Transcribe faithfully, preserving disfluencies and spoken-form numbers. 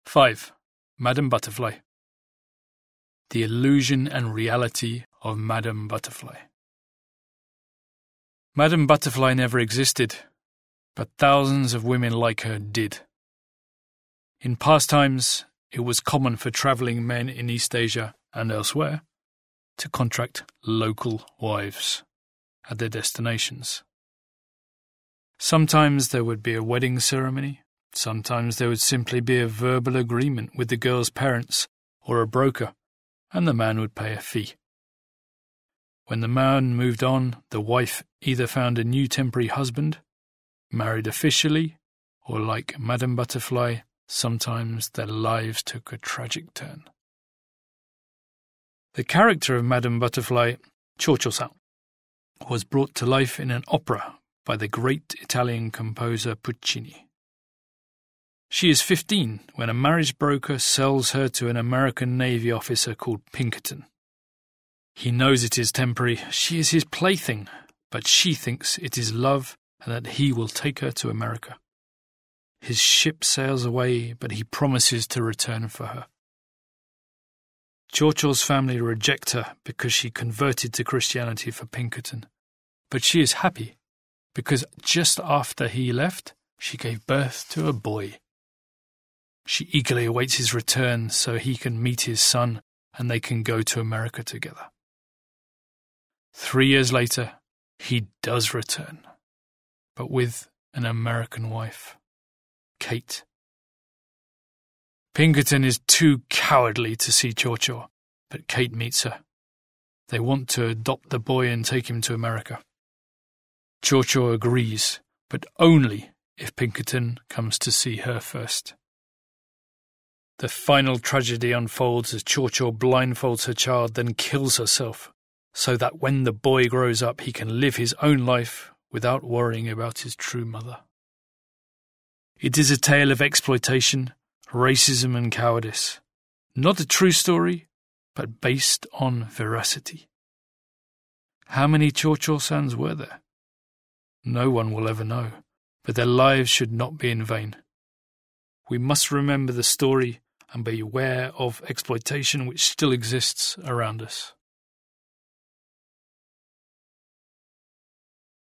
five. Madame Butterfly. The illusion and reality of Madame Butterfly. Madame Butterfly never existed, but thousands of women like her did. In past times, it was common for travelling men in East Asia and elsewhere to contract local wives at their destinations. Sometimes there would be a wedding ceremony, sometimes there would simply be a verbal agreement with the girl's parents or a broker, and the man would pay a fee. When the man moved on, the wife either found a new temporary husband, married officially, or like Madame Butterfly, sometimes their lives took a tragic turn. The character of Madame Butterfly, Cho-Cho-san, was brought to life in an opera by the great Italian composer Puccini. She is fifteen when a marriage broker sells her to an American Navy officer called Pinkerton. He knows it is temporary, she is his plaything, but she thinks it is love and that he will take her to America. His ship sails away, but he promises to return for her. Cho-Cho's family reject her because she converted to Christianity for Pinkerton, but she is happy because just after he left, she gave birth to a boy. She eagerly awaits his return so he can meet his son and they can go to America together. Three years later, he does return, but with an American wife, Kate. Pinkerton is too cowardly to see Cho-Cho, but Kate meets her. They want to adopt the boy and take him to America. Cho-Cho agrees, but only if Pinkerton comes to see her first. The final tragedy unfolds as Cho-Cho blindfolds her child, then kills herself, so that when the boy grows up he can live his own life without worrying about his true mother. It is a tale of exploitation, racism and cowardice. Not a true story, but based on veracity. How many Cho-Cho-sans were there? No one will ever know, but their lives should not be in vain. We must remember the story and be aware of exploitation which still exists around us.